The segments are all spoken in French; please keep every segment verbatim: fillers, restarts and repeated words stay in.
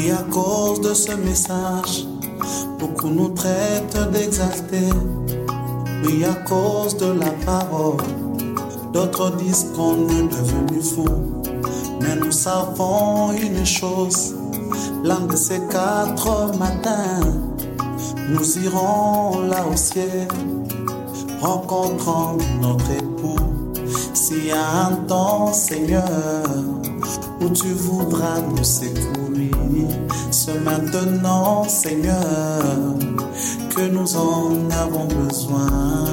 Oui, à cause de ce message, beaucoup nous traitent d'exaltés. Oui, à cause de la parole, d'autres disent qu'on est devenu fou. Mais nous savons une chose, l'un de ces quatre matins, nous irons là au ciel, rencontrant notre époux. S'il y a un temps, Seigneur, où tu voudras nous secourir, c'est maintenant, Seigneur, que nous en avons besoin.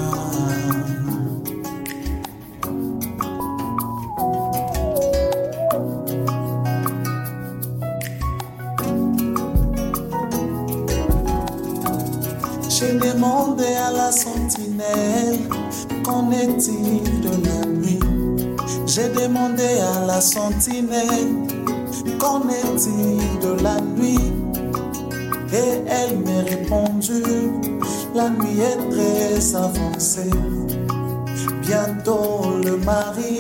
J'ai demandé à la sentinelle, qu'en est-il de la nuit? J'ai demandé à la sentinelle, qu'en est-il de la nuit? Et elle m'a répondu, la nuit est très avancée. Bientôt le mari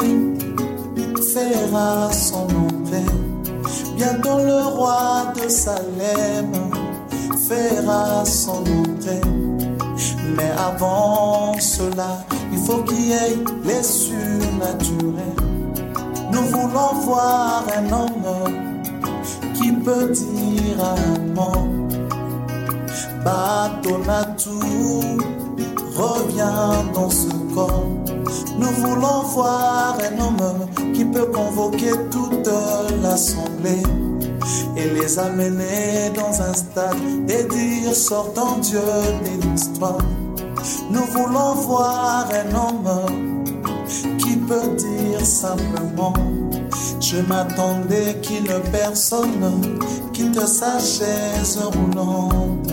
fera son entrée. Bientôt le roi de Salem fera son entrée. Mais avant cela, il faut qu'il y ait les surnaturels. Nous voulons voir un homme qui peut dire à un mort, Batonatou, reviens dans ce corps. Nous voulons voir un homme qui peut convoquer toute l'assemblée et les amener dans un stade et dire sortant Dieu de l'histoire. Nous voulons voir un homme qui peut dire simplement, je m'attendais qu'il ne personne quitte sa chaise roulante.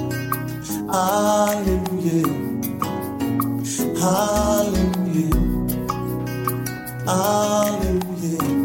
Alléluia, Alléluia, Alléluia.